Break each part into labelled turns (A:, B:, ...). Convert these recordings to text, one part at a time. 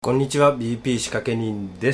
A: こんにちは、 BP 仕掛け人です。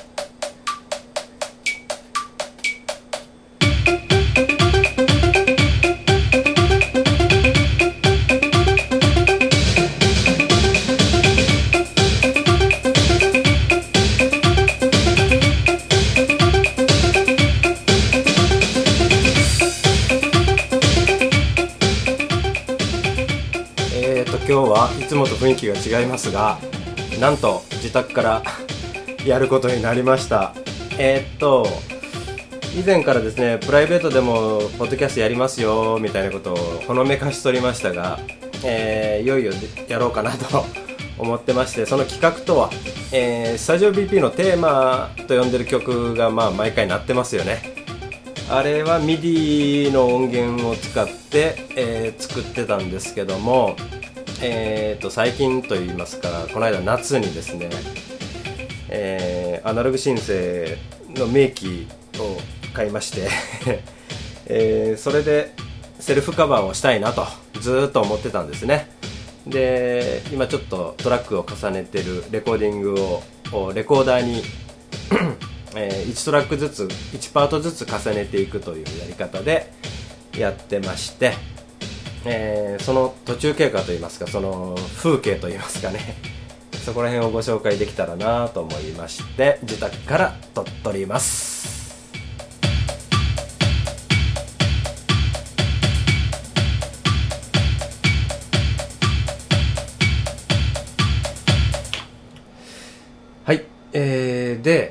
A: 今日はいつもと雰囲気が違いますが、なんと自宅からやることになりました。以前からですね、プライベートでもポッドキャストやりますよみたいなことをほのめかしとりましたが、いよいよやろうかなと思ってまして、その企画とは、スタジオ BP のテーマと呼んでる曲が毎回鳴ってますよね。あれは MIDI の音源を使って、作ってたんですけども、最近といいますか、この間夏にですね、アナログシンセの名機を買いましてそれでセルフカバーをしたいなとずっと思ってたんですね。で、今ちょっとトラックを重ねてるレコーディングをレコーダーに1トラックずつ1パートずつ重ねていくというやり方でやってまして、その途中経過といいますか、その風景といいますかね、そこら辺をご紹介できたらなと思いまして、自宅から撮っております。はい、で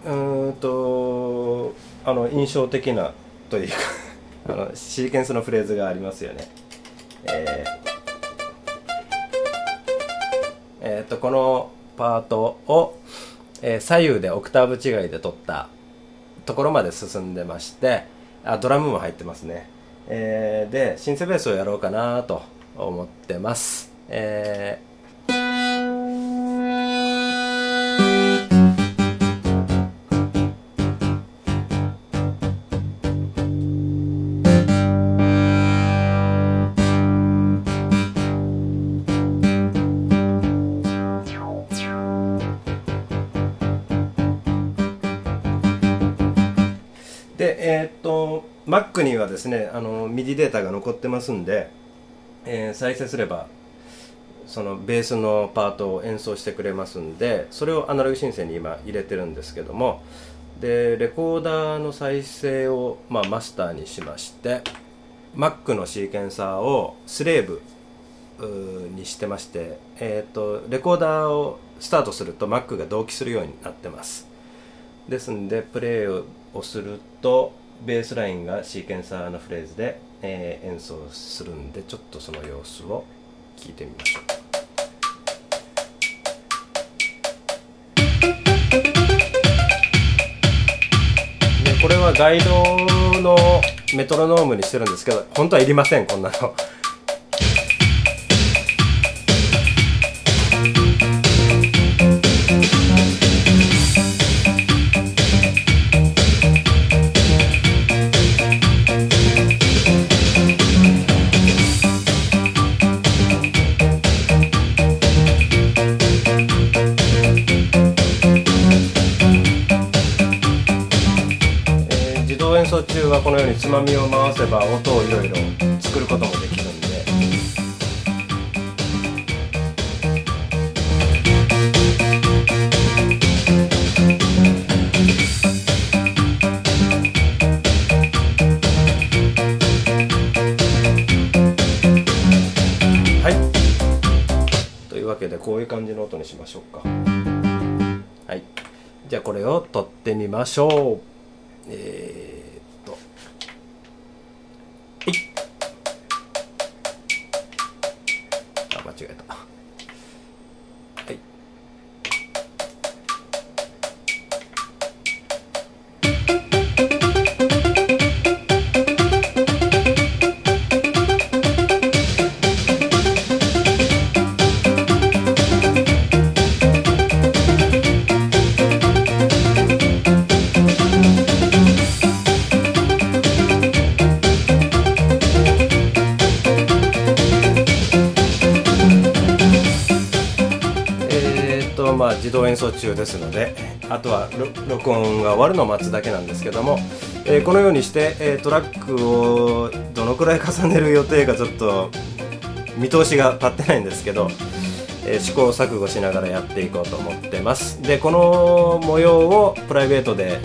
A: 印象的なというかシーケンスのフレーズがありますよね。このパートを、左右でオクターブ違いで取ったところまで進んでまして、ドラムも入ってますね。でシンセベースをやろうかなと思ってます。で、Mac にはですね、MIDI データが残ってますんで、再生すればそのベースのパートを演奏してくれますんで、それをアナログシンセに今入れてるんですけども、でレコーダーの再生を、マスターにしまして、 Mac のシーケンサーをスレーブにしてまして、レコーダーをスタートすると Mac が同期するようになってます。ですんでプレイをするとベースラインがシーケンサーのフレーズで、演奏するんで、ちょっとその様子を聞いてみましょう。でこれはガイドのメトロノームにしてるんですけど、本当はいりません、こんなの。演奏中はこのようにつまみを回せば音をいろいろ作ることもできるんで、はい、というわけでこういう感じの音にしましょうか。はい、じゃあこれを撮ってみましょう。間違えた。はい。 と自動演奏中ですので、あとは録音が終わるのを待つだけなんですけども、このようにして、トラックをどのくらい重ねる予定かちょっと見通しが立ってないんですけど、試行錯誤しながらやっていこうと思ってます。でこの模様をプライベートで、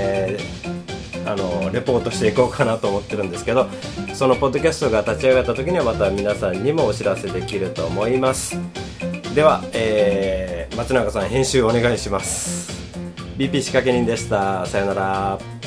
A: レポートしていこうかなと思ってるんですけど、そのポッドキャストが立ち上がった時にはまた皆さんにもお知らせできると思います。では、松永さん編集お願いします。BP 仕掛け人でした。さよなら。